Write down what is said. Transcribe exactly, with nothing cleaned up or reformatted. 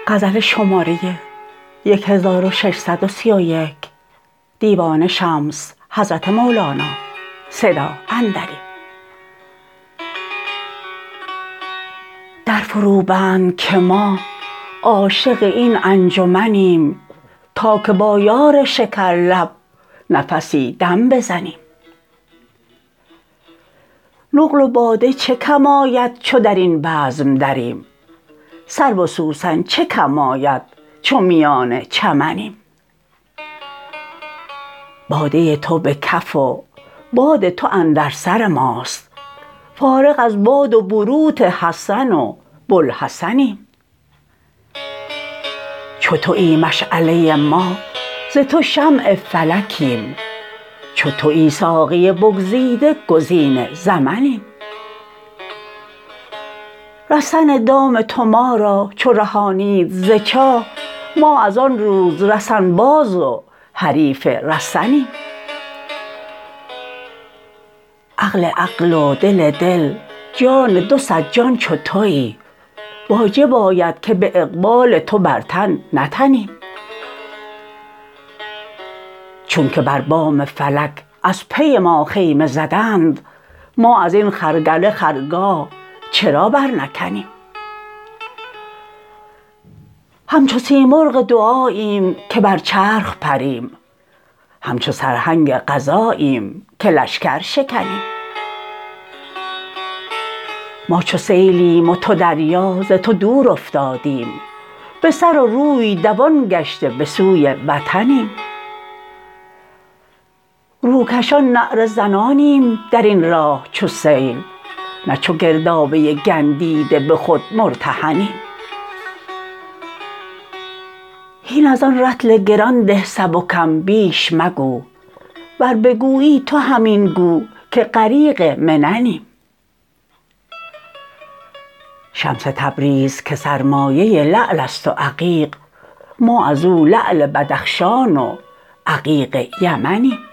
غزل شماره هزار و ششصد و سی و یک دیوان شمس حضرت مولانا صدا اندری. در فروبند که ما عاشق این انجمنیم، تا که با یار شکرلب نفسی دم بزنیم. نقل و باده چه کم آید چو در این بزم دریم، سرو و سوسن چه کم آید چو میان چمنیم. باده تو به کف و باد تو اندر سر ماست، فارغ از باد و بروت حسن و بوالحسنیم. چو تویی مشعله ما ز تو شمع فلکیم، چو تویی ساقی بگزیده گزین زمنیم. رسن دام تو ما را چو رهانید ز چاه، ما از آن روز رسن باز و حریف رسنیم. عقل عقل و دل دل جان دو صد جان چو تویی، واجب آید که به اقبال تو بر تن نتنیم. چونک بر بام فلک از پی ما خیمه زدند، ما از این خرگله خرگاه چرا برنکنیم. همچو سیمرغ دعاییم که بر چرخ پریم، همچو سرهنگ قضاییم که لشکر شکنیم. ما چو سیلیم و تو دریا، ز تو دور افتادیم، به سر و روی دوان گشته به سوی وطنیم. روکشان نعره زنانیم در این راه چو سیل، نه چو گردابه گندیده به خود مرتهنیم. هین از آن رطل گران ده سبکم بیش مگو، ور بگویی تو همین گو که غریق مننیم. شمس تبریز که سرمایه لعل است و عقیق، ما از او لعل بدخشان و عقیق یمنیم.